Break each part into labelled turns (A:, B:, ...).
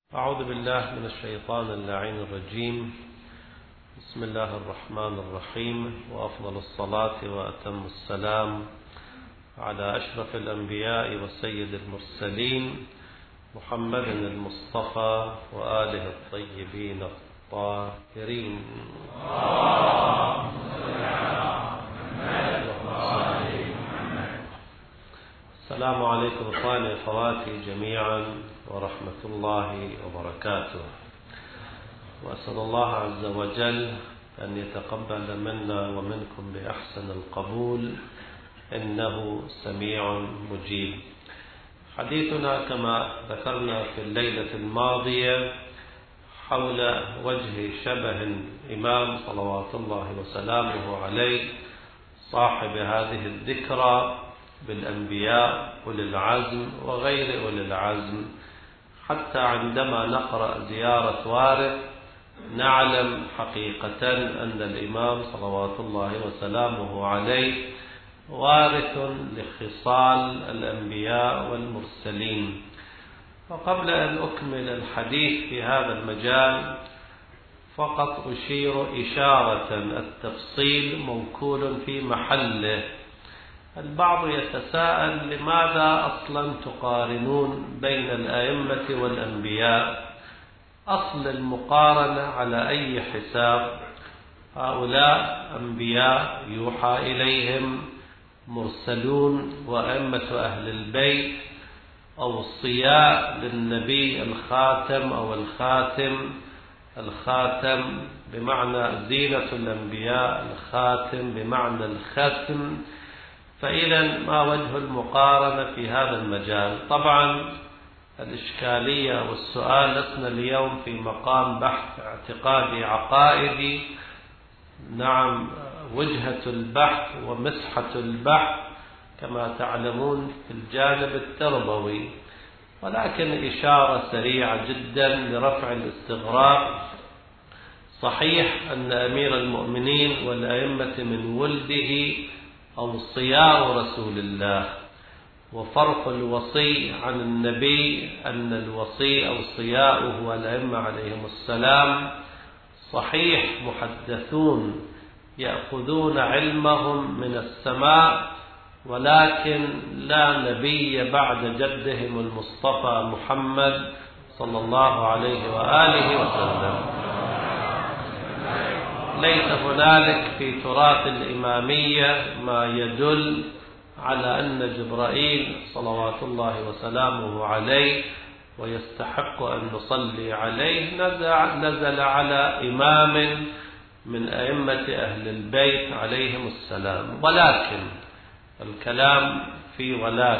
A: أعوذ بالله من الشيطان اللعين الرجيم. بسم الله الرحمن الرحيم، وأفضل الصلاة وأتم السلام على أشرف الأنبياء وسيد المرسلين محمد المصطفى وآله الطيبين الطاهرين. السلام عليكم إخواني وأخواتي جميعا ورحمة الله وبركاته، وأسأل الله عز وجل أن يتقبل منا ومنكم بأحسن القبول، إنه سميع مجيب. حديثنا كما ذكرنا في الليلة الماضية حول وجه شبه الإمام صلوات الله وسلامه عليه صاحب هذه الذكرى بالأنبياء أولي العزم وغير أولي العزم، حتى عندما نقرأ زيارة وارث نعلم حقيقة أن الإمام صلوات الله وسلامه عليه وارث لخصال الأنبياء والمرسلين. وقبل أن أكمل الحديث في هذا المجال فقط أشير إشارة، التفصيل موكول في محله. البعض يتساءل لماذا أصلا تقارنون بين الأئمة والأنبياء؟ أصل المقارنة على أي حساب؟ هؤلاء أنبياء يوحى إليهم، مرسلون وأئمة أهل البيت، أوصياء للنبي الخاتم أو الخاتم بمعنى زينة الأنبياء، الخاتم بمعنى الختم. فإذا ما وجه المقارنة في هذا المجال؟ طبعا الإشكالية والسؤال لسنا اليوم في مقام بحث اعتقادي عقائدي، نعم وجهة البحث ومسحة البحث كما تعلمون في الجانب التربوي، ولكن إشارة سريعة جدا لرفع الاستغراب. صحيح أن أمير المؤمنين والأئمة من ولده أوصياء رسول الله، وفرق الوصي عن النبي أن الوصي أوصياؤه والأئمة عليهم السلام صحيح محدثون يأخذون علمهم من السماء، ولكن لا نبي بعد جدهم المصطفى محمد صلى الله عليه وآله وسلم. ليس هنالك في تراث الإمامية ما يدل على أن جبرائيل صلوات الله وسلامه عليه ويستحق أن نصلي عليه نزل على إمام من أئمة أهل البيت عليهم السلام. ولكن الكلام في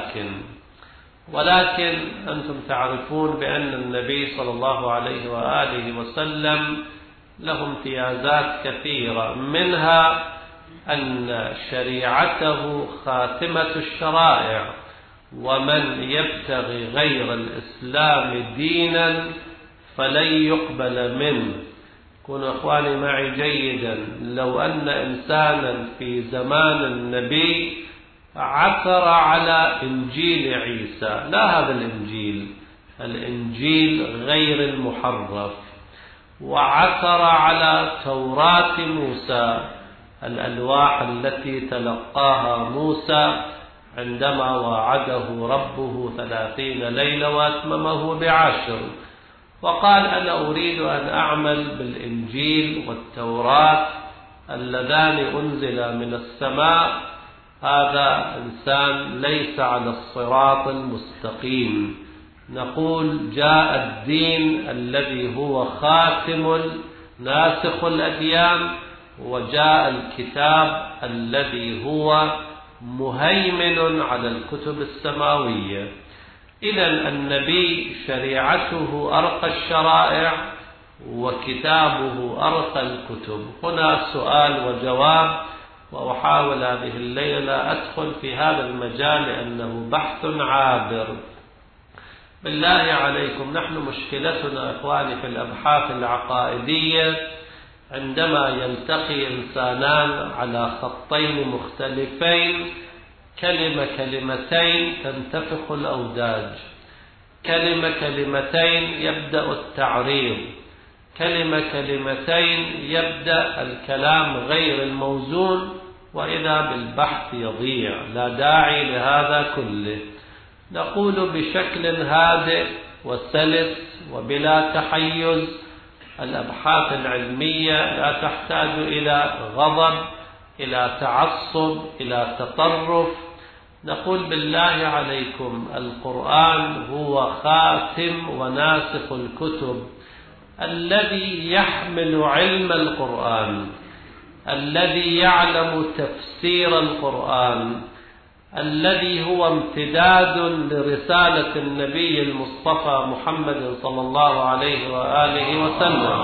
A: ولكن أنتم تعرفون بأن النبي صلى الله عليه وآله وسلم له امتيازات كثيرة، منها أن شريعته خاتمة الشرائع، ومن يبتغي غير الإسلام دينا فلن يقبل منه. كونوا أخواني معي جيدا، لو أن إنسانا في زمان النبي عثر على إنجيل عيسى، لا هذا الإنجيل غير المحرف، وعثر على توراة موسى، الألواح التي تلقاها موسى عندما وعده ربه 30 ليلة وأتممه ب10، وقال أنا أريد أن أعمل بالإنجيل والتوراة اللذان أنزل من السماء. هذا إنسان ليس على الصراط المستقيم. نقول جاء الدين الذي هو خاتم ناسخ الأديان، وجاء الكتاب الذي هو مهيمن على الكتب السماوية. إذن النبي شريعته أرقى الشرائع وكتابه أرقى الكتب. هنا سؤال وجواب، وأحاول هذه الليلة أدخل في هذا المجال لأنه بحث عابر. بالله عليكم، نحن مشكلتنا إخواني في الأبحاث العقائدية عندما يلتقي إنسانان على خطين مختلفين كلمتين تنتفخ الأوداج. كلمتين يبدأ التعريض، كلمتين يبدأ الكلام غير الموزون، وإذا بالبحث يضيع. لا داعي لهذا كله. نقول بشكل هادئ وسلس وبلا تحيز: الأبحاث العلمية لا تحتاج إلى غضب، إلى تعصب، إلى تطرف. نقول بالله عليكم القرآن هو خاتم وناسخ الكتب، الذي يحمل علم القرآن، الذي يعلم تفسير القرآن، الذي هو امتداد لرسالة النبي المصطفى محمد صلى الله عليه وآله وسلم.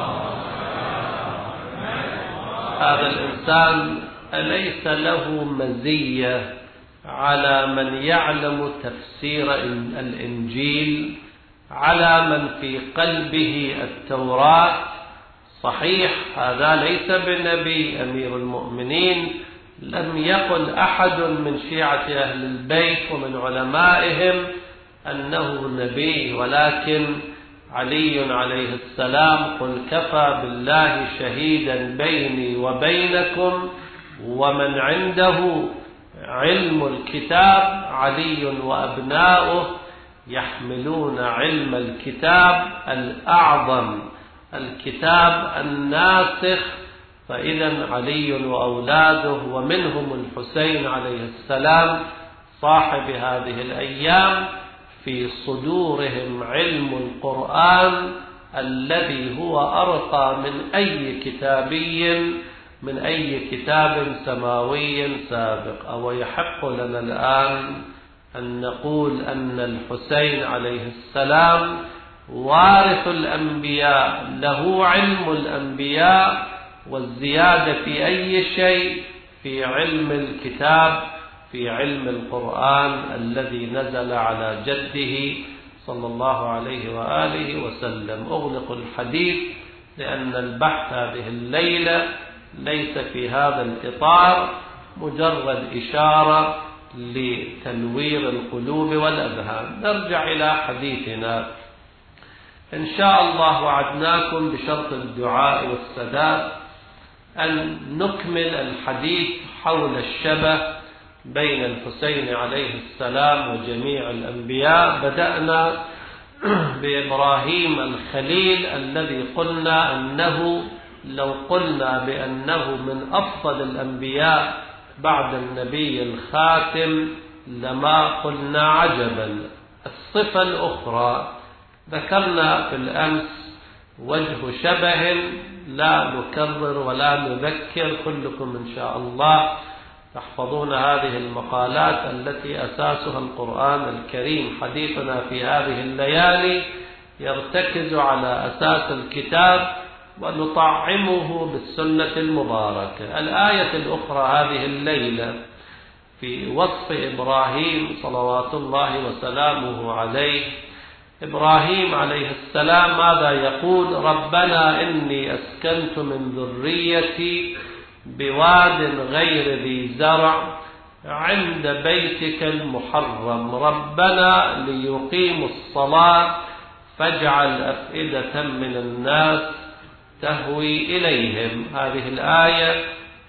A: هذا الإنسان أليس له مزية على من يعلم تفسير الإنجيل، على من في قلبه التوراة؟ صحيح هذا ليس بنبي أمير المؤمنين، لم يقل أحد من شيعة أهل البيت ومن علمائهم أنه نبي، ولكن علي عليه السلام: قل كفى بالله شهيدا بيني وبينكم ومن عنده علم الكتاب علي وأبناؤه يحملون علم الكتاب الأعظم، الكتاب الناسخ. فإذا علي وأولاده ومنهم الحسين عليه السلام صاحب هذه الأيام في صدورهم علم القرآن الذي هو أرقى من أي كتاب سماوي سابق. أو يحق لنا الآن أن نقول أن الحسين عليه السلام وارث الأنبياء، له علم الأنبياء، والزيادة في أي شيء؟ في علم الكتاب، في علم القرآن الذي نزل على جده صلى الله عليه وآله وسلم. أغلق الحديث لأن البحث هذه الليلة ليس في هذا الإطار، مجرد إشارة لتنوير القلوب والأذهان. نرجع إلى حديثنا إن شاء الله. وعدناكم بشرط الدعاء والسداد أن نكمل الحديث حول الشبه بين الحسين عليه السلام وجميع الأنبياء. بدأنا بإبراهيم الخليل الذي قلنا أنه لو قلنا بأنه من أفضل الأنبياء بعد النبي الخاتم لما قلنا عجبا. الصفة الأخرى ذكرنا في الأمس وجه شبه لا نكرر ولا نذكر، كلكم إن شاء الله تحفظون هذه المقالات التي أساسها القرآن الكريم. حديثنا في هذه الليالي يرتكز على أساس الكتاب ونطعمه بالسنة المباركة. الآية الأخرى هذه الليلة في وصف إبراهيم صلوات الله وسلامه عليه. إبراهيم عليه السلام ماذا يقول؟ ربنا إني أسكنت من ذريتي بواد غير ذي زرع عند بيتك المحرم ربنا ليقيموا الصلاة فاجعل أفئدة من الناس تهوي إليهم. هذه الآية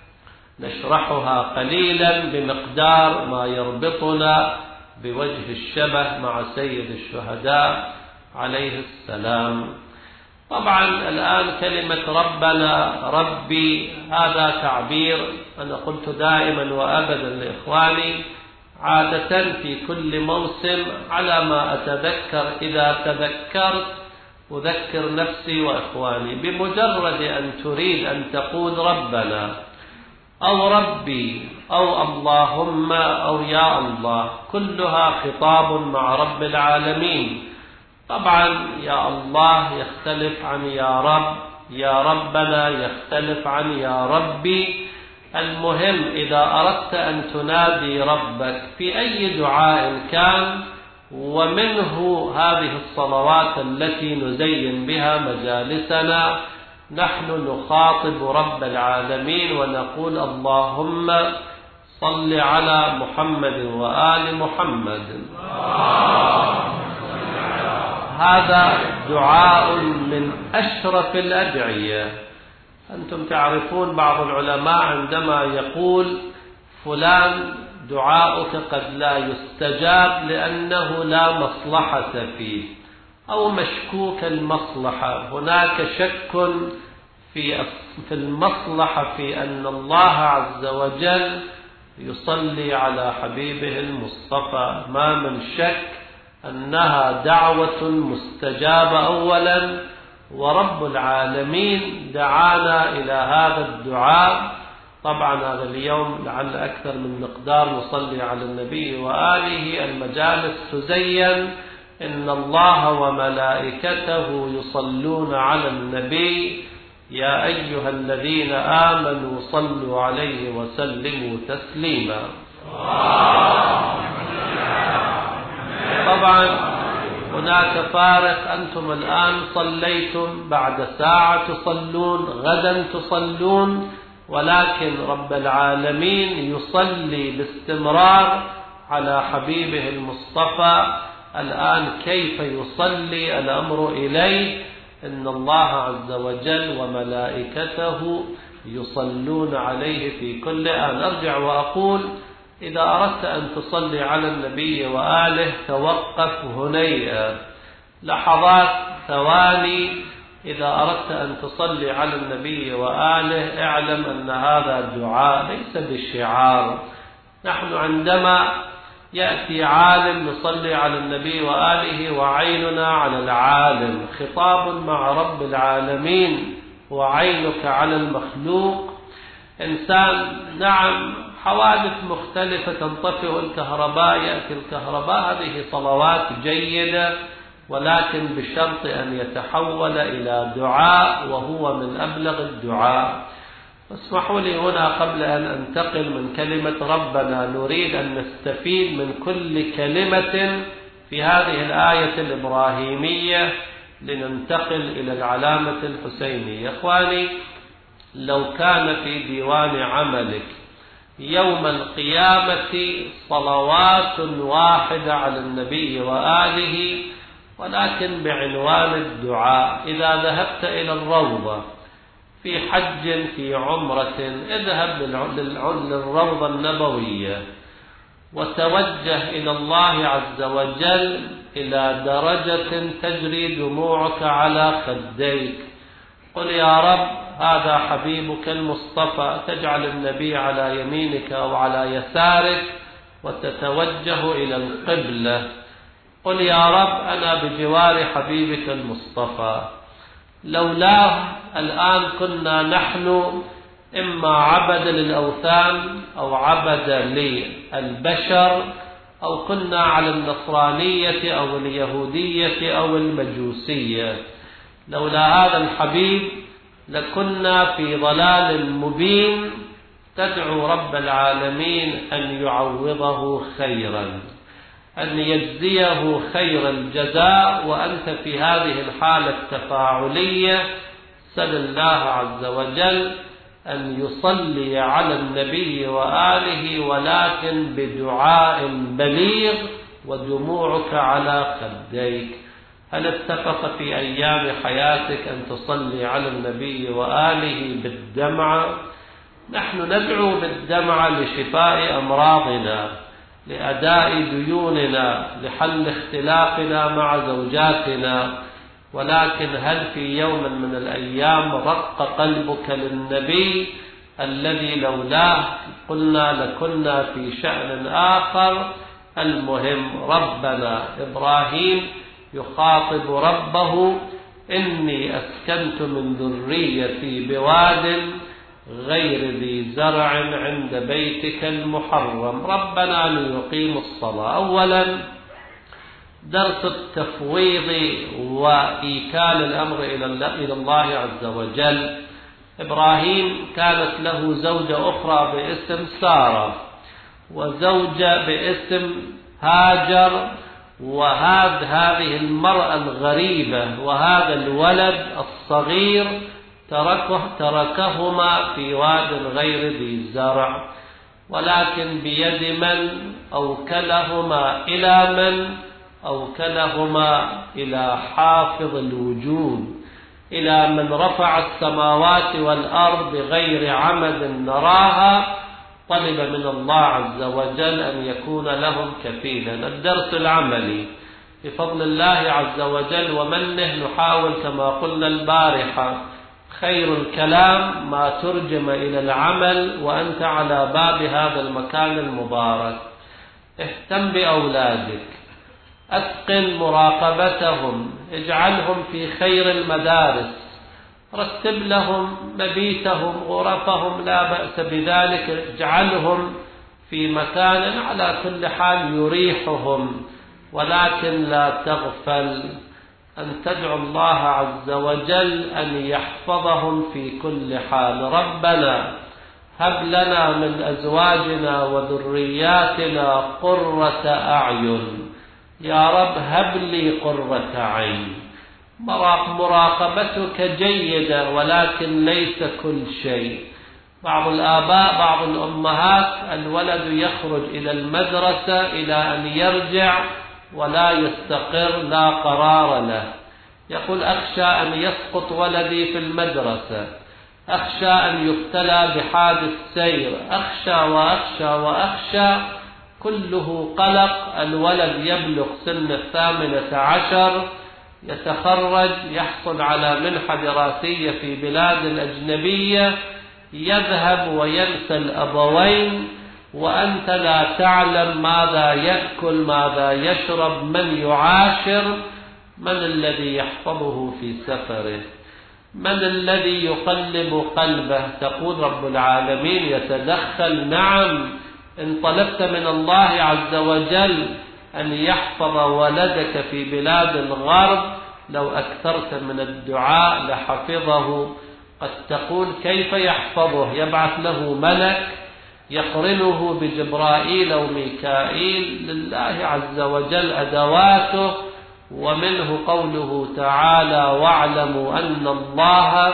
A: نشرحها قليلا بمقدار ما يربطنا بوجه الشبه مع سيد الشهداء عليه السلام. طبعا الآن كلمة ربنا ربي هذا تعبير أنا قلت دائما وأبدا لإخواني عادة في كل موسم على ما أتذكر، إذا تذكرت أذكر نفسي وإخواني. بمجرد أن تريد أن تقول ربنا أو ربي أو اللهم أو يا الله كلها خطاب مع رب العالمين. طبعا يا الله يختلف عن يا رب، يا ربنا يختلف عن يا ربي. المهم إذا أردت أن تنادي ربك في أي دعاء كان، ومنه هذه الصلوات التي نزين بها مجالسنا، نحن نخاطب رب العالمين ونقول اللهم صل على محمد وآل محمد. هذا دعاء من أشرف الأدعية. أنتم تعرفون بعض العلماء عندما يقول فلان دعاؤك قد لا يستجاب لأنه لا مصلحة فيه أو مشكوك المصلحة، هناك شك في المصلحة في أن الله عز وجل يصلي على حبيبه المصطفى، ما من شك أنها دعوة مستجابة أولا، ورب العالمين دعانا إلى هذا الدعاء. طبعا هذا اليوم لعل أكثر من مقدار نصلي على النبي وآله، المجالس تزين إن الله وملائكته يصلون على النبي يا أيها الذين آمنوا صلوا عليه وسلموا تسليما. طبعا هناك فارق، أنتم الآن صليتم، بعد ساعة تصلون، غدا تصلون، ولكن رب العالمين يصلي باستمرار على حبيبه المصطفى. الآن كيف يصلي؟ الأمر إليه، إن الله عز وجل وملائكته يصلون عليه في كل آن. أرجع وأقول إذا أردت أن تصلي على النبي وآله توقف هنيئا لحظات ثواني. إذا أردت أن تصلي على النبي وآله اعلم أن هذا دعاء ليس بالشعار. نحن عندما يأتي عالم نصلي على النبي وآله وعيننا على العالم، خطاب مع رب العالمين وعينك على المخلوق. إنسان نعم حوادث مختلفة، تنطفئ الكهرباء، يأتي الكهرباء، هذه صلوات جيدة، ولكن بشرط أن يتحول إلى دعاء، وهو من أبلغ الدعاء. اسمحوا لي هنا قبل أن أنتقل من كلمة ربنا، نريد أن نستفيد من كل كلمة في هذه الآية الإبراهيمية لننتقل إلى العلامة الحسينية. إخواني، لو كان في ديوان عملك يوم القيامة صلوات واحدة على النبي وآله، ولكن بعنوان الدعاء، إذا ذهبت إلى الروضة في حج في عمرة اذهب للروضة النبوية وتوجه إلى الله عز وجل إلى درجة تجري دموعك على خديك، قل يا رب هذا حبيبك المصطفى، تجعل النبي على يمينك أو على يسارك وتتوجه إلى القبلة، قل يا رب أنا بجوار حبيبك المصطفى. لولاه الآن كنا نحن إما عبد للأوثان أو عبد للبشر، أو كنا على النصرانية أو اليهودية أو المجوسية. لولا هذا الحبيب لكنا في ضلال مبين. تدعو رب العالمين أن يعوضه خيرا، أن يجزيه خير الجزاء، وأنت في هذه الحالة التفاعلية سل الله عز وجل أن يصلي على النبي وآله، ولكن بدعاء بليغ ودموعك على خديك. هل اتفق في أيام حياتك أن تصلي على النبي وآله بالدمعة؟ نحن ندعو بالدمعة لشفاء أمراضنا، لأداء ديوننا، لحل اختلافنا مع زوجاتنا، ولكن هل في يوم من الأيام رق قلبك للنبي الذي لولاه قلنا لكنا في شأن آخر؟ المهم ربنا إبراهيم يخاطب ربه إني أسكنت من ذريتي بواد غير ذي زرع عند بيتك المحرم، ربنا ليقيم الصلاة. أولا درس التفويض وإيكال الأمر إلى الله عز وجل. إبراهيم كانت له زوجة أخرى باسم سارة، وزوجة باسم هاجر، وهذه المرأة الغريبة وهذا الولد الصغير تركهما في واد غير ذي زرع، ولكن بيد من أوكلهما إلى من؟ أوكلهما إلى حافظ الوجود، إلى من رفع السماوات والأرض بغير عمد نراها، طلب من الله عز وجل أن يكون لهم كفيلا. الدرس العملي بفضل الله عز وجل ومنه، نحاول كما قلنا البارحة خير الكلام ما ترجم إلى العمل، وأنت على باب هذا المكان المبارك. اهتم بأولادك، أتقن مراقبتهم، اجعلهم في خير المدارس، رتب لهم مبيتهم غرفهم لا بأس بذلك، اجعلهم في مكان على كل حال يريحهم، ولكن لا تغفل أن تدعو الله عز وجل أن يحفظهم في كل حال. ربنا هب لنا من أزواجنا وذرياتنا قرة أعين، يا رب هب لي قرة عين. مراقبتك جيدة ولكن ليس كل شيء. بعض الآباء بعض الأمهات الولد يخرج إلى المدرسة إلى أن يرجع ولا يستقر، لا قرار له، يقول أخشى أن يسقط ولدي في المدرسة، أخشى أن يبتلى بحادث سير، أخشى وأخشى وأخشى، كله قلق. الولد يبلغ سن 18 يتخرج، يحصل على منحة دراسية في بلاد أجنبية، يذهب وينسى الأبوين، وأنت لا تعلم ماذا يأكل ماذا يشرب من يعاشر. من الذي يحفظه في سفره؟ من الذي يقلب قلبه؟ تقول رب العالمين يتدخل. نعم، إن طلبت من الله عز وجل أن يحفظ ولدك في بلاد الغرب لو أكثرت من الدعاء لحفظه. قد تقول كيف يحفظه؟ يبعث له ملك يقرنه بجبرائيل وميكائيل. لله عز وجل أدواته، ومنه قوله تعالى واعلموا أن الله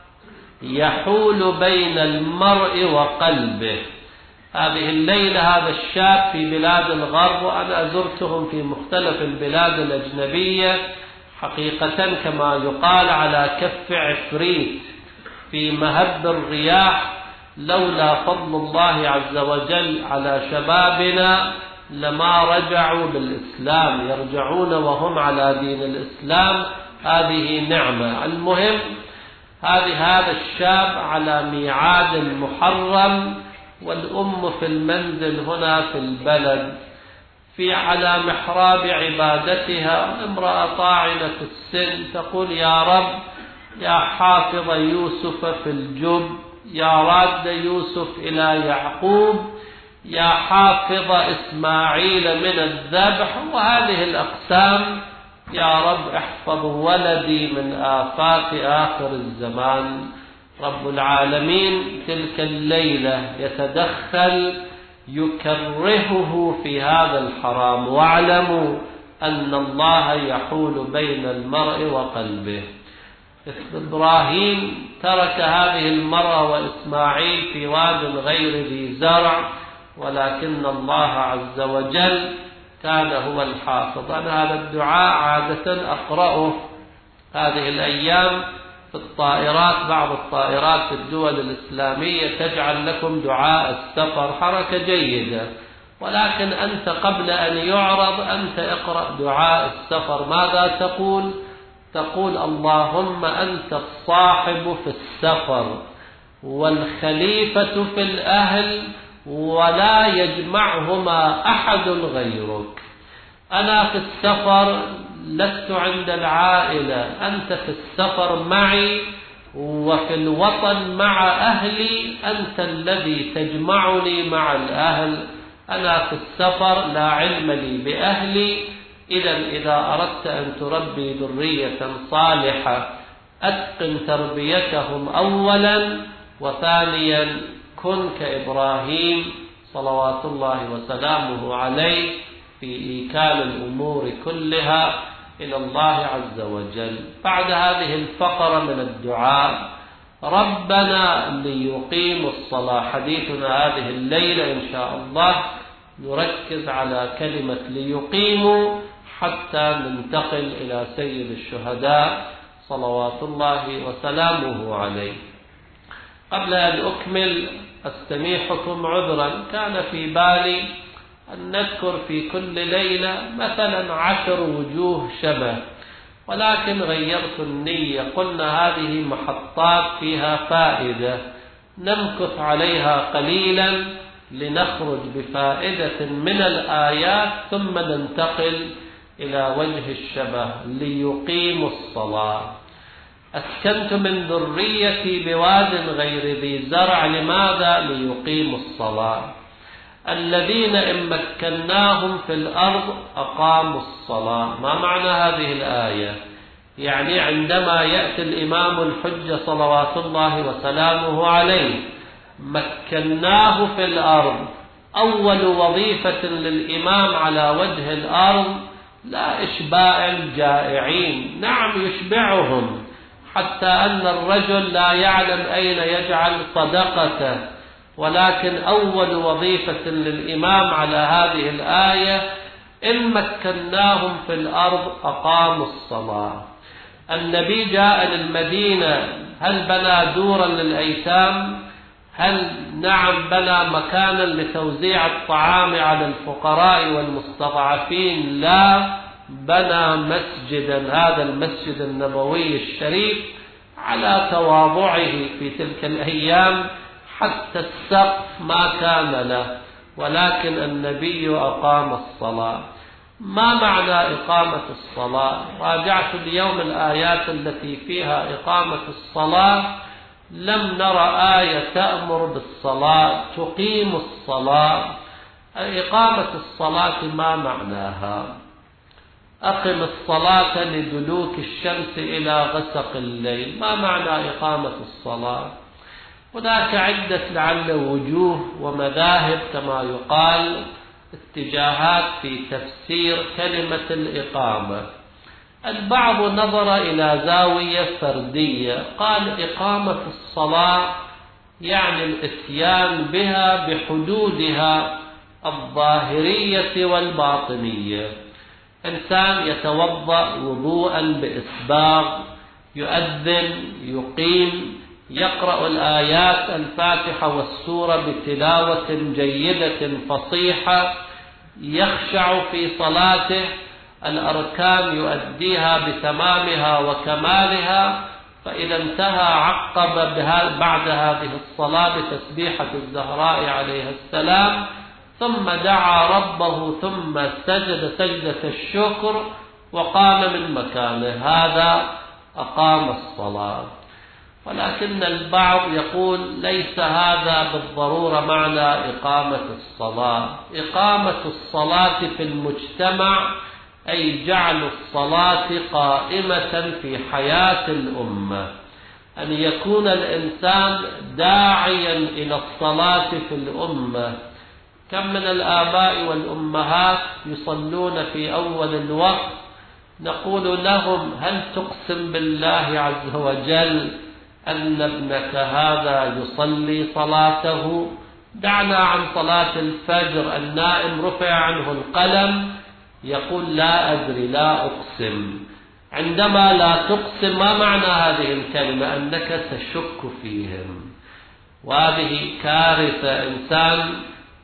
A: يحول بين المرء وقلبه. هذه الليلة هذا الشاب في بلاد الغرب، وأنا زرتهم في مختلف البلاد الأجنبية، حقيقة كما يقال على كف عفريت في مهب الرياح. لولا فضل الله عز وجل على شبابنا لما رجعوا بالإسلام، يرجعون وهم على دين الإسلام، هذه نعمة. المهم هذا الشاب على ميعاد محرم، والأم في المنزل هنا في البلد، على محراب عبادتها، امرأة طاعنة السن، تقول يا رب يا حافظ يوسف في الجب، يا راد يوسف إلى يعقوب، يا حافظ إسماعيل من الذبح، وهذه الأقسام. يا رب احفظ ولدي من آفات آخر الزمان. رب العالمين تلك الليلة يتدخل يكرهه في هذا الحرام. واعلموا أن الله يحول بين المرء وقلبه. إبراهيم ترك هذه المرأة وإسماعيل في واد غير ذي زرع، ولكن الله عز وجل كان هو الحافظ. أنا هذا الدعاء عادة أقرأه هذه الأيام في الطائرات. بعض الطائرات في الدول الإسلامية تجعل لكم دعاء السفر، حركة جيدة، ولكن أنت قبل أن يعرض أنت اقرأ دعاء السفر. ماذا تقول؟ تقول اللهم أنت الصاحب في السفر والخليفة في الأهل ولا يجمعهما أحد غيرك. أنا في السفر لست عند العائلة، أنت في السفر معي، وفي الوطن مع أهلي، أنت الذي تجمعني مع الأهل. أنا في السفر لا علم لي بأهلي. إذا أردت أن تربي ذرية صالحة أتقن تربيتهم أولا، وثانيا كن كإبراهيم صلوات الله وسلامه عليه في إيكال الأمور كلها إلى الله عز وجل. بعد هذه الفقرة من الدعاء ربنا ليقيموا الصلاة، حديثنا هذه الليلة إن شاء الله نركز على كلمة ليقيموا، حتى ننتقل إلى سيد الشهداء صلوات الله وسلامه عليه. قبل أن أكمل أستميحكم عذرا، كان في بالي أن نذكر في كل ليلة مثلا 10 وجوه شبه، ولكن غيرت النية، قلنا هذه محطات فيها فائدة نمكث عليها قليلا لنخرج بفائدة من الآيات ثم ننتقل إلى وجه الشبه. ليقيموا الصلاة. أسكنت من ذريتي بواد غير ذي زرع. لماذا؟ ليقيموا الصلاة. الذين إن مكناهم في الأرض أقاموا الصلاة. ما معنى هذه الآية؟ يعني عندما يأتي الإمام الحجة صلوات الله وسلامه عليه مكناه في الأرض، أول وظيفة للإمام على وجه الأرض لا إشباع الجائعين، نعم يشبعهم، حتى أن الرجل لا يعلم أين يجعل صدقته، ولكن أول وظيفة للإمام على هذه الآية إن مكناهم في الأرض أقاموا الصلاة. النبي جاء للمدينة، هل بنى دورا للأيتام؟ هل نعم بنى مكانا لتوزيع الطعام على الفقراء والمستضعفين؟ لا، بنى مسجدا، هذا المسجد النبوي الشريف على تواضعه في تلك الأيام، حتى السقف ما كان له، ولكن النبي أقام الصلاة. ما معنى إقامة الصلاة؟ راجعت اليوم الآيات التي فيها إقامة الصلاة، لم نرى آية تأمر بالصلاة تقيم الصلاة. إقامة الصلاة ما معناها؟ أقم الصلاة لدلوك الشمس إلى غسق الليل. ما معنى إقامة الصلاة؟ هناك عدة لعل وجوه ومذاهب كما يقال، اتجاهات في تفسير كلمة الإقامة. البعض نظر إلى زاوية فردية، قال إقامة الصلاة يعني الإتيان بها بحدودها الظاهرية والباطنية. إنسان يتوضأ وضوءا بإسباغ، يؤذن، يقيم، يقرأ الآيات الفاتحة والسورة بتلاوة جيدة فصيحة، يخشع في صلاته، الأركان يؤديها بتمامها وكمالها، فإذا انتهى عقب بعد هذه الصلاة بتسبيحة الزهراء عليها السلام، ثم دعا ربه، ثم سجد سجدة الشكر وقام من مكانه، هذا أقام الصلاة. ولكن البعض يقول ليس هذا بالضرورة معنى إقامة الصلاة. إقامة الصلاة في المجتمع أي جعل الصلاة قائمة في حياة الأمة، أن يكون الإنسان داعيا إلى الصلاة في الأمة. كم من الآباء والأمهات يصلون في أول الوقت، نقول لهم هل تقسم بالله عز وجل أن ابنك هذا يصلي صلاته؟ دعنا عن صلاة الفجر، النائم رفع عنه القلم، يقول لا أدري، لا أقسم. عندما لا تقسم، ما معنى هذه الكلمة؟ أنك تشك فيهم، وهذه كارثة. إنسان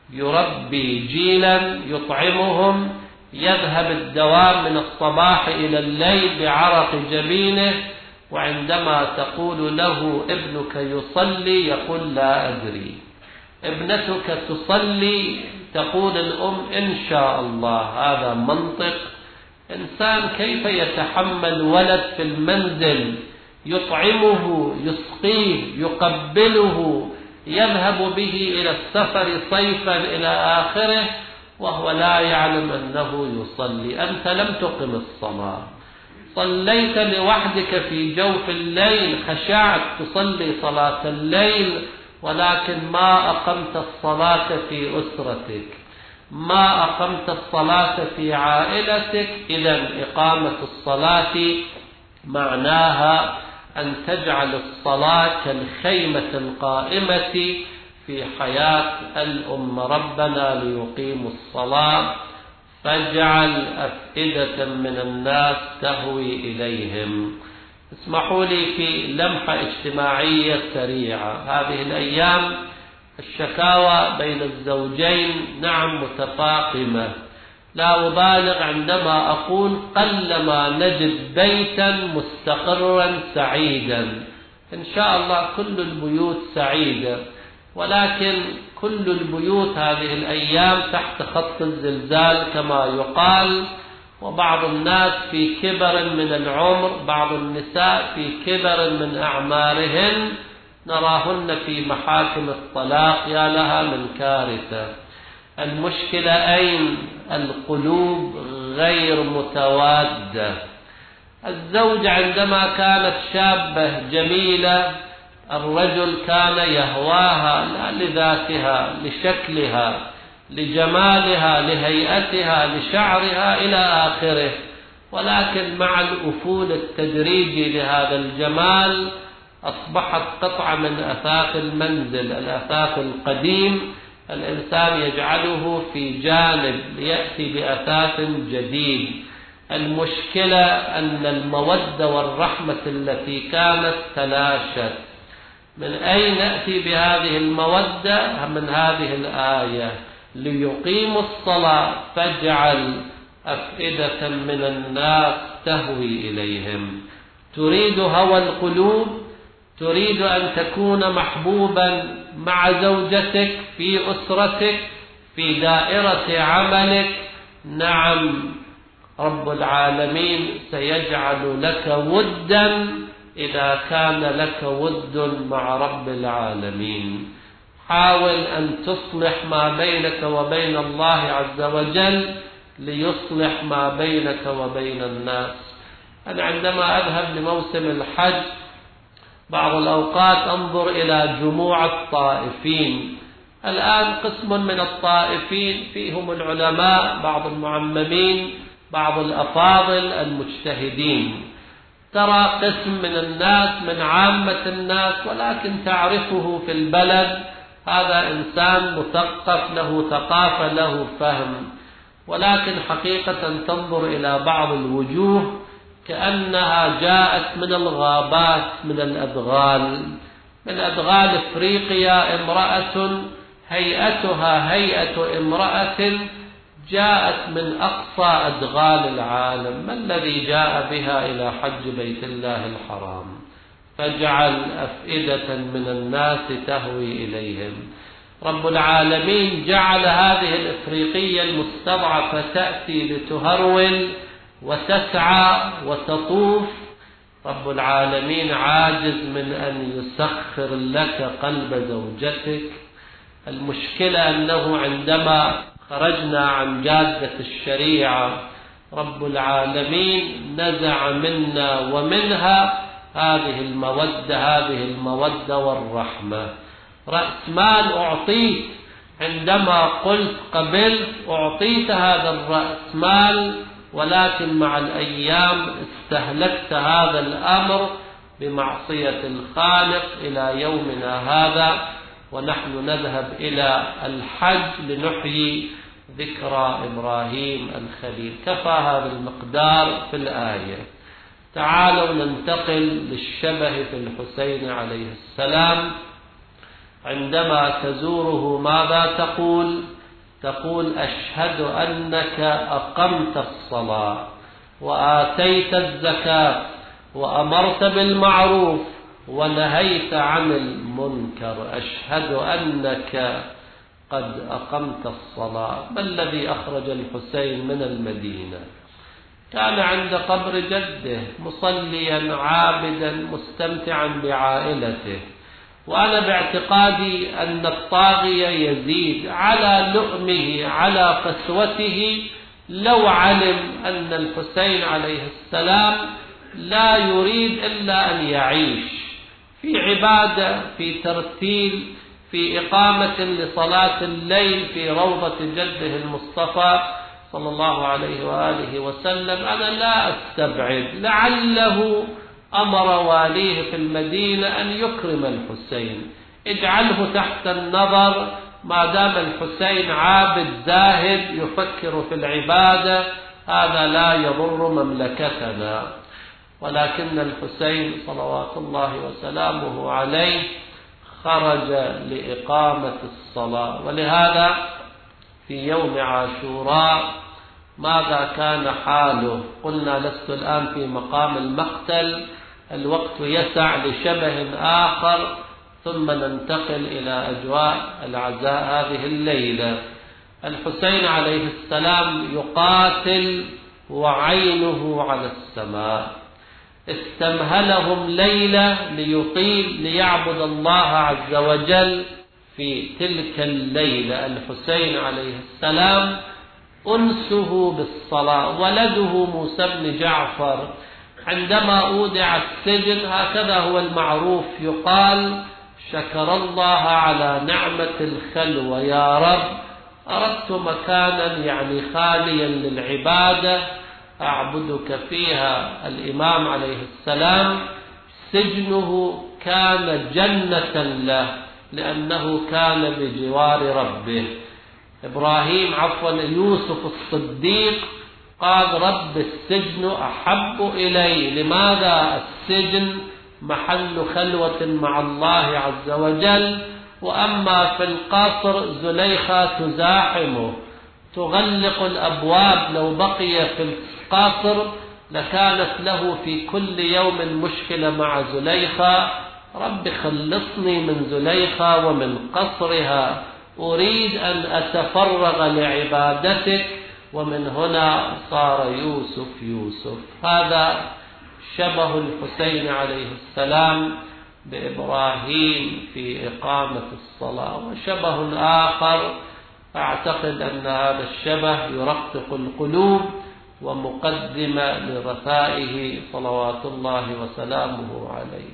A: يربي جيلا يطعمهم، يذهب الدوام من الصباح إلى الليل بعرق جبينه، وعندما تقول له ابنك يصلي يقول لا أدري. ابنتك تصلي تقول الأم إن شاء الله. هذا منطق؟ إنسان كيف يتحمل ولد في المنزل يطعمه، يسقيه، يقبله، يذهب به إلى السفر صيفا إلى آخره، وهو لا يعلم أنه يصلي؟ أنت لم تقم الصلاة، صليت لوحدك في جوف الليل، خشعت تصلي صلاة الليل، ولكن ما أقمت الصلاة في أسرتك، ما أقمت الصلاة في عائلتك. إذن إقامة الصلاة معناها أن تجعل الصلاة كالخيمة القائمة في حياة الأمة. ربنا ليقيموا الصلاة فاجعل أفئدة من الناس تهوي إليهم. اسمحوا لي في لمحة اجتماعية سريعة. هذه الأيام الشكاوى بين الزوجين نعم متفاقمة، لا أبالغ عندما أقول قلما نجد بيتا مستقرا سعيدا. إن شاء الله كل البيوت سعيدة، ولكن كل البيوت هذه الأيام تحت خط الزلزال كما يقال، وبعض الناس في كبر من العمر، بعض النساء في كبر من أعمارهن نراهن في محاكم الطلاق. يا لها من كارثة. المشكلة أين؟ القلوب غير متوادة. الزوجة عندما كانت شابة جميلة الرجل كان يهواها، لا لذاتها، لشكلها، لجمالها، لهيئتها، لشعرها إلى آخره، ولكن مع الأفول التدريجي لهذا الجمال أصبحت قطعة من أثاث المنزل، الأثاث القديم الإنسان يجعله في جانب ليأتي بأثاث جديد. المشكلة أن المودة والرحمة التي كانت تلاشت. من أين نأتي بهذه المودة؟ من هذه الآية: ليقيموا الصلاة فاجعل أفئدة من الناس تهوي إليهم. تريد هوى القلوب، تريد أن تكون محبوبا مع زوجتك، في أسرتك، في دائرة عملك، نعم رب العالمين سيجعل لك ودا إذا كان لك ود مع رب العالمين. حاول أن تصلح ما بينك وبين الله عز وجل ليصلح ما بينك وبين الناس. أنا عندما أذهب لموسم الحج بعض الأوقات أنظر إلى جموع الطائفين. الآن قسم من الطائفين فيهم العلماء، بعض المعممين، بعض الأفاضل المجتهدين. ترى قسم من الناس من عامة الناس، ولكن تعرفه في البلد هذا إنسان مثقف، له ثقافة، له فهم، ولكن حقيقة تنظر إلى بعض الوجوه كأنها جاءت من الغابات، من الأدغال، من أدغال إفريقيا. امرأة هيئتها هيئة امرأة جاءت من أقصى أدغال العالم. ما الذي جاء بها إلى حج بيت الله الحرام؟ فاجعل أفئدة من الناس تهوي إليهم. رب العالمين جعل هذه الإفريقية المستضعفة تأتي لتهرول وتسعى وتطوف. رب العالمين عاجز من أن يسخر لك قلب زوجتك. المشكلة أنه عندما خرجنا عن جادة الشريعة رب العالمين نزع منا ومنها هذه المودة والرحمة. رأس مال أعطيت، عندما قلت قبلت أعطيت هذا الرأس مال، ولكن مع الأيام استهلكت هذا الأمر بمعصية الخالق إلى يومنا هذا، ونحن نذهب إلى الحج لنحيي ذكرى إبراهيم الخليل. كفى هذا المقدار في الآية. تعالوا ننتقل للشبه في الحسين عليه السلام. عندما تزوره ماذا تقول؟ تقول: أشهد أنك أقمت الصلاة وآتيت الزكاة وأمرت بالمعروف ونهيت عن المنكر. أشهد أنك قد أقمت الصلاة. ما الذي أخرج الحسين من المدينة؟ كان عند قبر جده مصليا عابدا مستمتعا بعائلته. وأنا باعتقادي أن الطاغية يزيد على لؤمه على قسوته لو علم أن الحسين عليه السلام لا يريد إلا أن يعيش في عبادة، في ترتيل، في إقامة لصلاة الليل في روضة جده المصطفى صلى الله عليه وآله وسلم. أنا لا أستبعد لعله أمر واليه في المدينة أن يكرم الحسين، اجعله تحت النظر ما دام الحسين عابد زاهد يفكر في العبادة هذا لا يضر مملكتنا. ولكن الحسين صلوات الله وسلامه عليه خرج لإقامة الصلاة. ولهذا في يوم عاشوراء ماذا كان حاله؟ قلنا لست الآن في مقام المقتل، الوقت يسع لشبه آخر ثم ننتقل إلى أجواء العزاء هذه الليلة. الحسين عليه السلام يقاتل وعينه على السماء، استمهلهم ليلة ليطيل ليعبد الله عز وجل في تلك الليلة. الحسين عليه السلام أنسه بالصلاة، ولده موسى بن جعفر عندما أودع السجن هكذا هو المعروف، يقال: شكر الله على نعمة الخلوة يا رب، أردت مكانا يعني خاليا للعبادة أعبدك فيها. الإمام عليه السلام سجنه كان جنة له لأنه كان بجوار ربه. يوسف الصديق قال: رب السجن أحب إلي. لماذا؟ السجن محل خلوة مع الله عز وجل، وأما في القصر زليخة تزاحمه تغلق الأبواب، لو بقي في القصر لكانت له في كل يوم مشكلة مع زليخة. رب خلصني من زليخة ومن قصرها، أريد أن أتفرغ لعبادتك. ومن هنا صار يوسف. هذا شبه الحسين عليه السلام بإبراهيم في إقامة الصلاة. وشبه آخر أعتقد أن هذا الشبه يرقق القلوب ومقدمة لرثائه صلوات الله وسلامه عليه.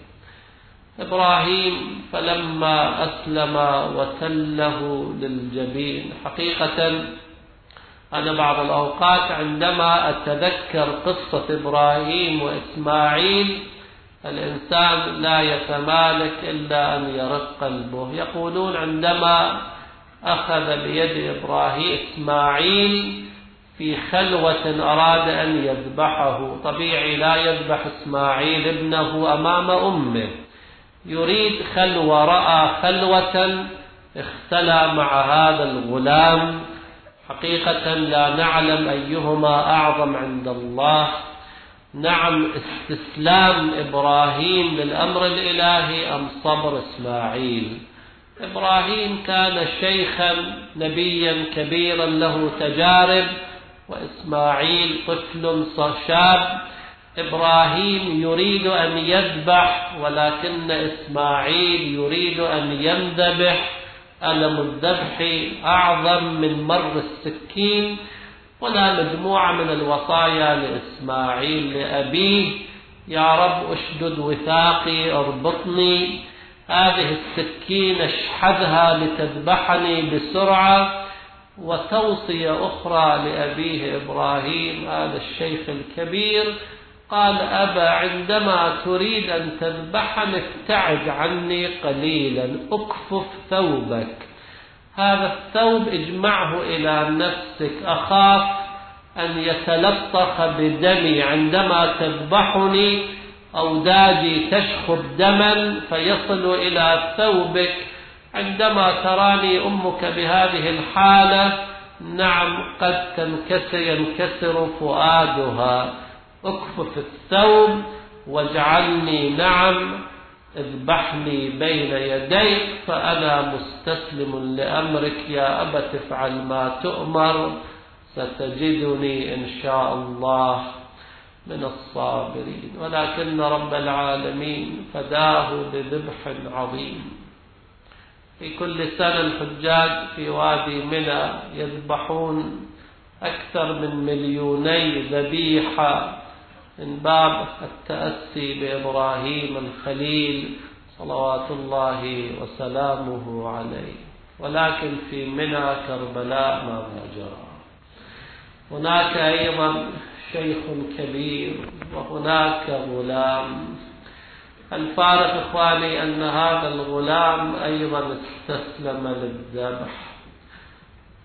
A: إبراهيم فلما أسلم وتله للجبين، حقيقة أنا بعض الأوقات عندما أتذكر قصة إبراهيم وإسماعيل الإنسان لا يتمالك إلا أن يرق قلبه. يقولون عندما أخذ بيد إبراهيم إسماعيل في خلوة أراد أن يذبحه، طبيعي لا يذبح إسماعيل ابنه أمام أمه، يريد خلوة، رأى خلوة اختلى مع هذا الغلام. حقيقة لا نعلم أيهما أعظم عند الله. نعم، استسلام إبراهيم للأمر الإلهي أم صبر إسماعيل؟ إبراهيم كان شيخا نبيا كبيرا له تجارب، وإسماعيل طفل شاب. إبراهيم يريد أن يذبح ولكن إسماعيل يريد أن ينذبح. ألم الذبح أعظم من مر السكين. هنا مجموعة من الوصايا لإسماعيل لأبيه: يا رب اشدد وثاقي، اربطني، هذه السكين اشحذها لتذبحني بسرعة. وتوصية أخرى لأبيه إبراهيم هذا الشيخ الكبير، قال: أبا، عندما تريد أن تذبحني ابتعد عني قليلا، اكفف ثوبك، هذا الثوب اجمعه إلى نفسك، أخاف أن يتلطخ بدمي عندما تذبحني، أوداجي تشخب دما فيصل إلى ثوبك. عندما تراني أمك بهذه الحالة نعم قد ينكسر فؤادها، اكفف الثوب واجعلني نعم اذبحني بين يديك، فأنا مستسلم لأمرك يا أبت، افعل ما تؤمر، ستجدني إن شاء الله من الصابرين. ولكن رب العالمين فداه بذبح عظيم. في كل سنة الحجاج في وادي منى يذبحون أكثر من 2,000,000 ذبيحة من باب التأسي بإبراهيم الخليل صلوات الله وسلامه عليه. ولكن في منى كربلاء ماذا جرى؟ هناك أيضا شيخ كبير وهناك غلام. الفارق إخواني أن هذا الغلام أيضا استسلم للذبح.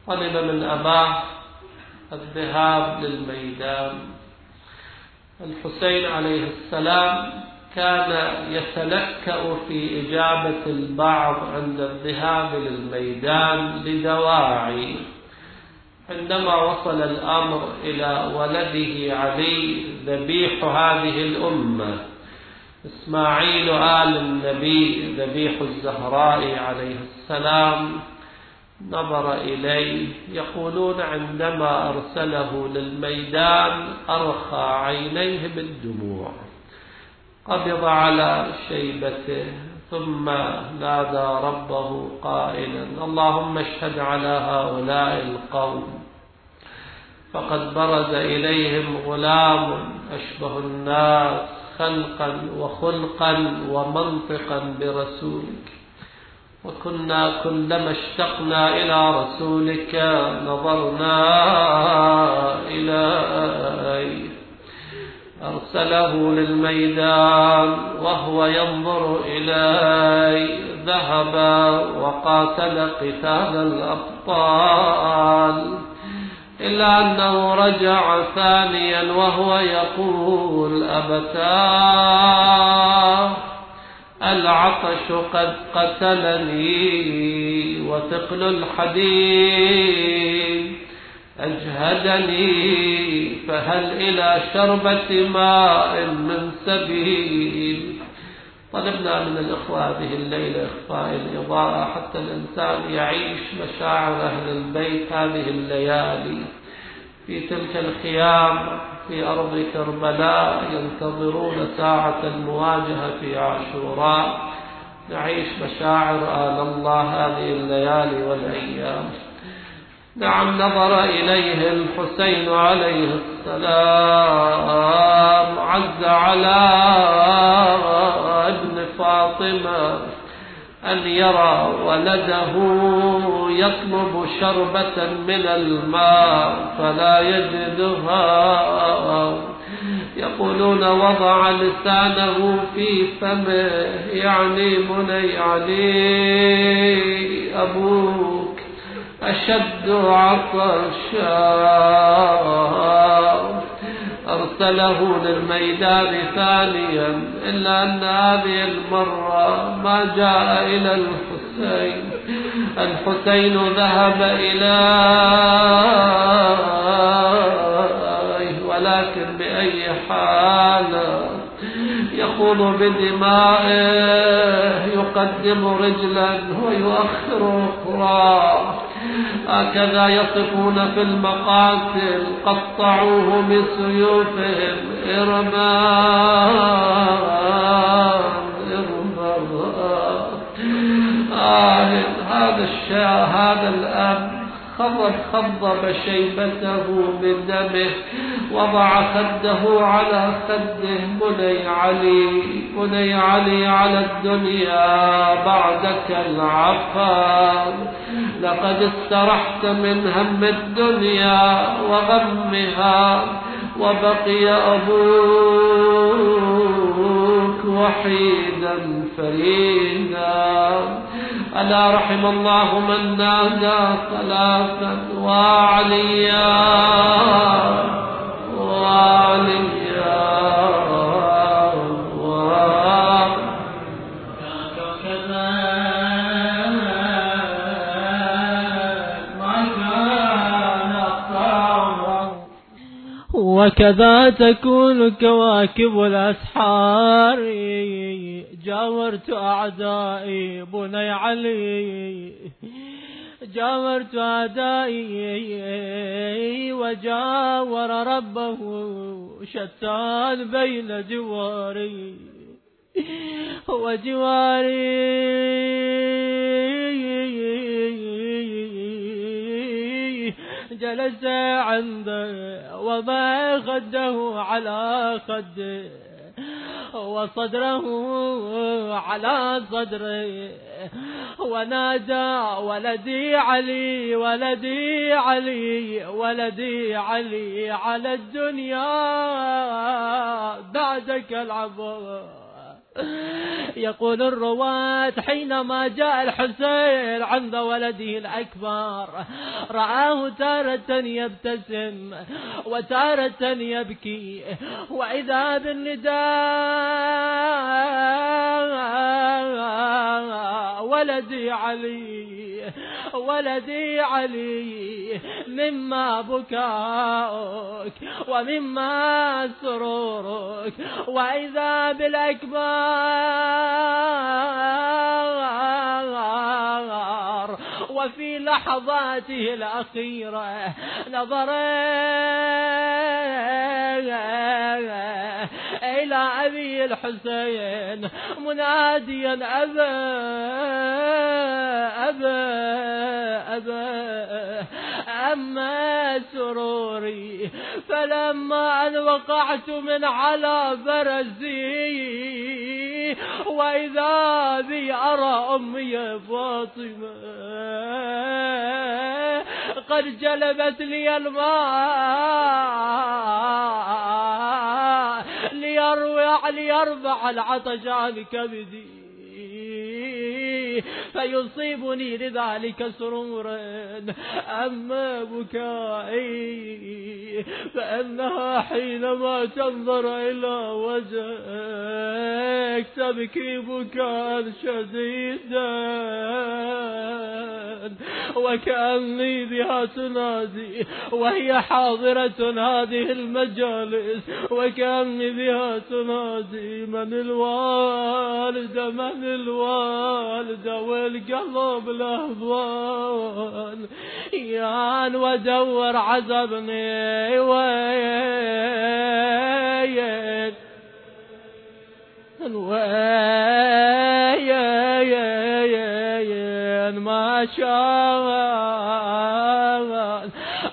A: طلب من أباه الذهاب للميدان. الحسين عليه السلام كان يتلكأ في إجابة البعض عند الذهاب للميدان لدواعي. عندما وصل الأمر إلى ولده علي ذبيح هذه الأمة، إسماعيل آل النبي ذبيح الزهراء عليه السلام، نظر إليه. يقولون عندما أرسله للميدان أرخى عينيه بالدموع، قبض على شيبته ثم نادى ربه قائلا: اللهم اشهد على هؤلاء القوم، فقد برز إليهم غلام أشبه الناس خلقا وخلقا ومنطقا برسولك، وكنا كلما اشتقنا إلى رسولك نظرنا إليه. أرسله للميدان وهو ينظر إليه، ذهب وقاتل قتال الأبطال، إلا أنه رجع ثانيا وهو يقول: أبتاه، العطش قد قتلني وثقل الحديد أجهدني، فهل إلى شربة ماء من سبيل؟ طلبنا من الإخوة هذه الليلة إخفاء الإضاءة حتى الإنسان يعيش مشاعر أهل البيت هذه الليالي في تلك الخيام في أرض كربلاء، ينتظرون ساعة المواجهة في عاشوراء. نعيش مشاعر آل الله هذه الليالي والأيام. نعم، نظر إليه الحسين عليه السلام، عز على ابن فاطمة أن يرى ولده يطلب شربة من الماء فلا يجدها. يقولون وضع لسانه في فمه، يعني بني علي أبوك أشد عطشا. أرسله للميدان ثانيا، إلا أن هذه المرة ما جاء إلى الحسين. الحسين ذهب إليه، ولكن بأي حال؟ يخوض بدمائه، يقدم رجلا ويؤخر أخرى. هكذا يصفون في المقاتل: قطعوه بسيوفهم إرمان إرمان. هذا الأب خضب شيبته بدمه، وضع خده على خده: بني علي على الدنيا بعدك العفا، لقد استرحت من هم الدنيا وغمها، وبقي أبوك وحيدا فريدا. ألا رحم الله من نادى ثلاثا: وعليا وعليا.
B: وكذا تكون كواكب الأسحار، جاورت أعدائي بني علي، جاورت أعدائي وجاور ربه، شتان بين جواري وجواري. جلس عنده وضع خده على خده، وصدره على صدره، ونادى: ولدي علي ولدي علي ولدي علي على الدنيا بعدك العبا. يقول الرواة حينما جاء الحسين عند ولده الأكبر رآه تارة يبتسم وتارة يبكي، وإذا بالنداء ولدي علي ولدي علي مما بكاؤك ومما سرورك، وإذا بالأكبر وفي لحظاته الأخيرة نظر إلى أبي الحسين مناديا أبا أبا أبا أما سروري فلما أن وقعت من على فرسي وإذا بي أرى أمي فاطمة قد جلبت لي الماء ليرفع العطش عن كبدي فيصيبني لذلك سرورا، أما بكائي فإنها حينما تنظر إلى وجهك تبكي بكاء شديدا وكأني بها تنادي وهي حاضرة هذه المجالس، وكأني بها تنادي من الوالدة من الوالدة والقلب لهضان يان ودور عذبني وين ما شاء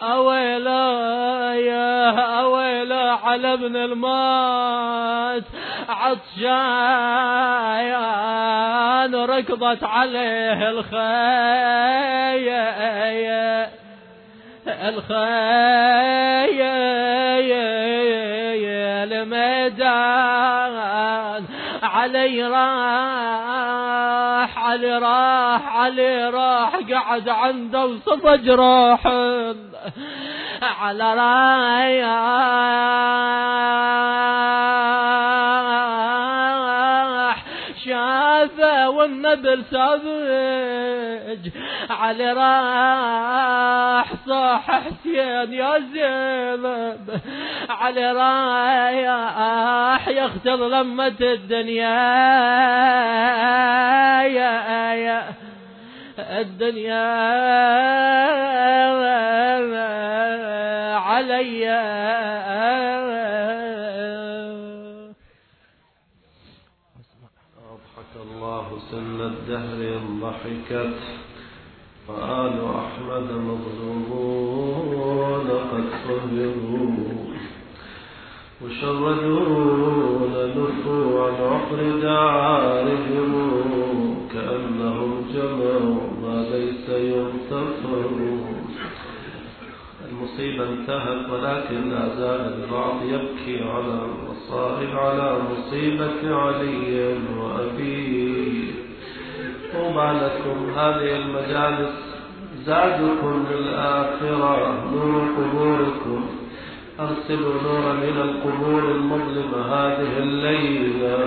B: أويلا على ابن المات عطشان ركضت عليه الخيل ميدان علي راح قعد عنده وصف جراح على رايح شافه والنبل ساذج على راح صاح حسين يا زينب على رايح يختل لمة الدنيا الدنيا علي.
A: أضحك الله سن الدهر ضحكت وآل أحمد مظلومون قد صبروا مشردون لفوا عن عقر دارهم كأنهم جمعوا ما ليس يغتفر. المصيبة انتهت ولكن لا زال البعض يبكي على المصائب على مصيبة علي وأبيه. طوبى لكم هذه المجالس زادكم للآخرة نور قبوركم أرسلوا نورا إلى القبور المظلمة هذه الليلة.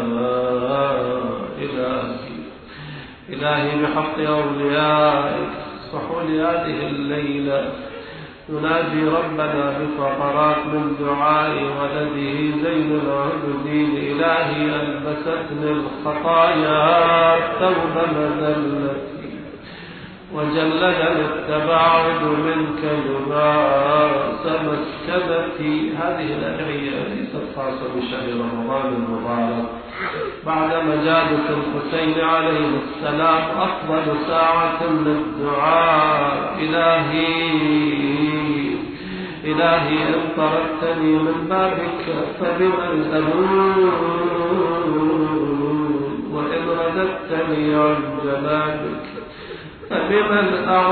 A: إلهي بحق أوليائك اصفحوا لي هذه الليلة ينادي ربنا بفقرات من دعاء ولده زين العابدين. إلهي ألبستني الخطايا ثوب مذلتي وجلدني التباعد منك لباس مسكنتي. هذه الأدعية ليست خاصة بشهر رمضان المبارك، بعد مجالس الحسين عليه السلام أفضل ساعة للدعاء. إلهي إن طردتني من بابك فبمن ألوذ، وإن رددتني عن جنابك فبمن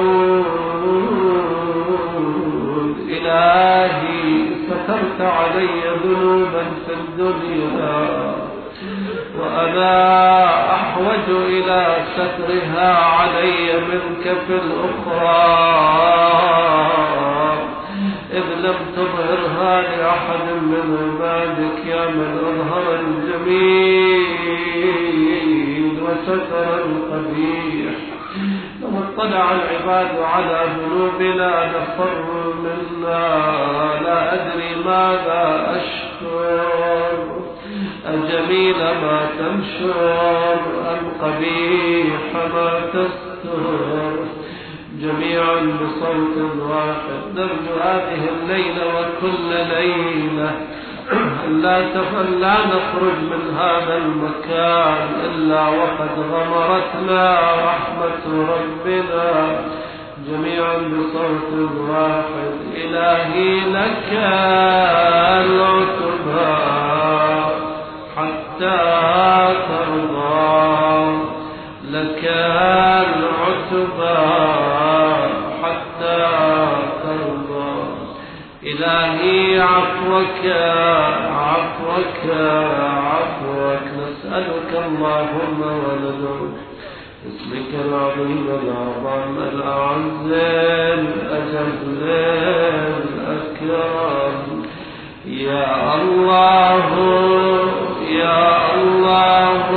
A: أعوذ. إلهي سترت علي ذنوبا في الدنيا وأنا أرجو إلى سترها علي منك في الأخرى، إذ لم تظهرها لأحد من عبادك يا من أظهر الجميل وستر القبيح. لو اطلع العباد على ذنوبنا نفروا منا، لا أدري ماذا أشكر، الجميل ما تنشر، القبيح ما تستر، جميعا بصوت واحد نرجو هذه الليلة وكل ليلة لا نخرج من هذا المكان إلا وقد غمرتنا رحمة ربنا، جميعا بصوت واحد. إلهي لك العتبى حتى ترضى، لك العتبى حتى ترضى. إلهي عفوك عفوك عفوك نسألك اللهم وندعوك باسمك العظيم الأعظم الأعز الأجل الأكرم. يا الله يا الله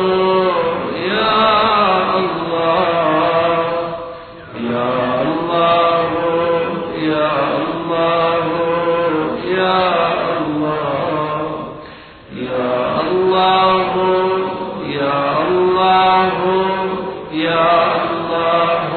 A: يا الله يا الله يا الله يا الله يا الله يا الله يا الله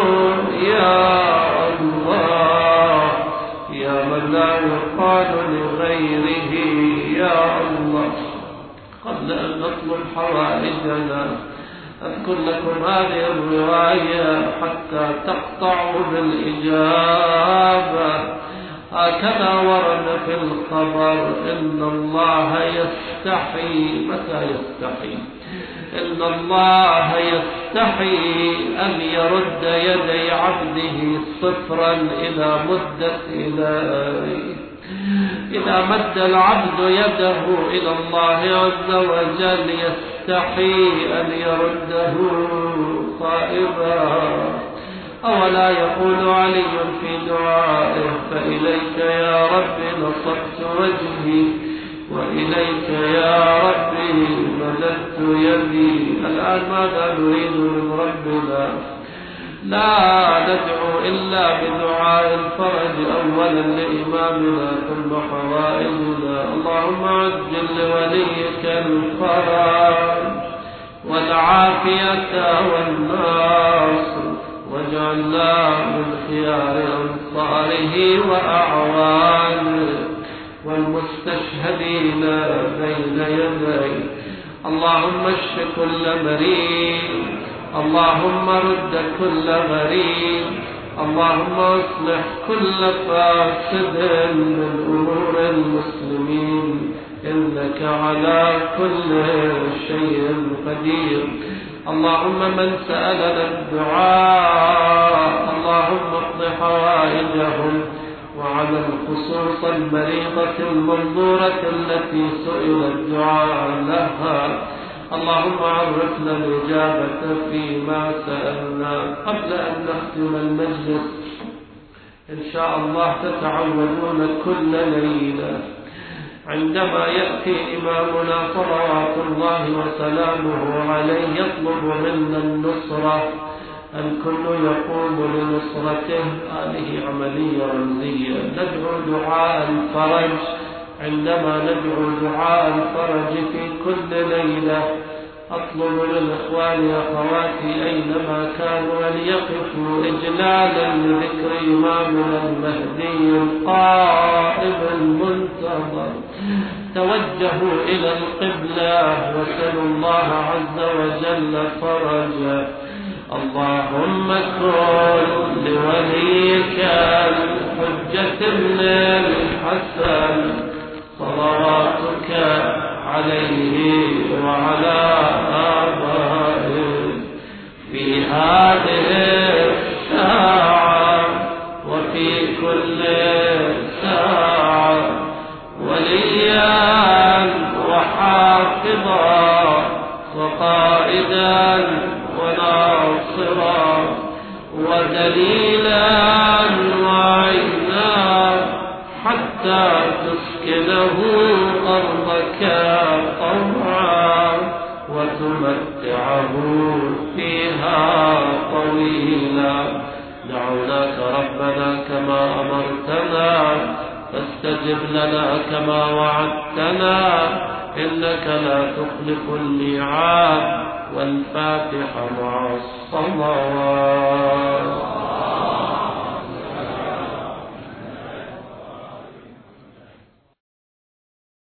A: يا الله يا من لا يقال لغيره يا الله. قبل أن نطلب حوائجنا أذكر لكم هذه الرواية حتى تقطعوا بالإجابة. هكذا ورد في الخبر إن الله يستحي. متى يستحي؟ إن الله يستحي أن يرد يدي عبده صفرا إذا مد العبد يده إلى الله عز وجل يستحي أن يرده طائبا. أولا يقول علي في دعائه فإليك يا رب نصبت وجهي وإليك يا ربي مددت يدي. الآن ماذا نريد من ربنا؟ لا ندعو إلا بدعاء الفرج أولا لإمامنا ثم حوائجنا. اللهم عجل لوليك الفرج والعافية والنصر، واجعلنا من خيار أنصاره وأعوانه والمستشهدين بين يديه. اللهم اشف كل مريض، اللهم رد كل غريب، اللهم اصلح كل فاسد من أمور المسلمين، إنك على كل شيء قدير. اللهم من سألنا الدعاء اللهم اقض حوائجهم، وعلى الخصوص المريضة المنظورة التي سئل الدعاء لها اللهم عرفنا الإجابة فيما سألنا. قبل أن نختم المجلس إن شاء الله تتعودون كل ليلة عندما يأتي إمامنا صلوات الله وسلامه عليه يطلب منا النصرة، الكل يقوم لنصرته. هذه عملية رمزية. ندعو دعاء الفرج. عندما ندعو دعاء الفرج في كل ليلة أطلب للإخوان أخواتي أينما كانوا أن يقفوا إجلالا لذكر إمامنا المهدي القائم المنتظر. توجهوا إلى القبلة وسلوا الله عز وجل فرجا. اللهم كن لوليك الحجة ابن الحسن صلواتك عليه وعلى آبائه في هذه الساعة وفي كل ساعة وليا وحافظا وقائدا قائدا وناصرا ودليلا وعينا حتى تسكنه أرضك طوعا وتمتعه فيها طويلا. دعوناك ربنا كما أمرتنا فاستجب لنا كما وعدتنا إنك لا تخلف الميعاد. والفاتحة مع الصلوات.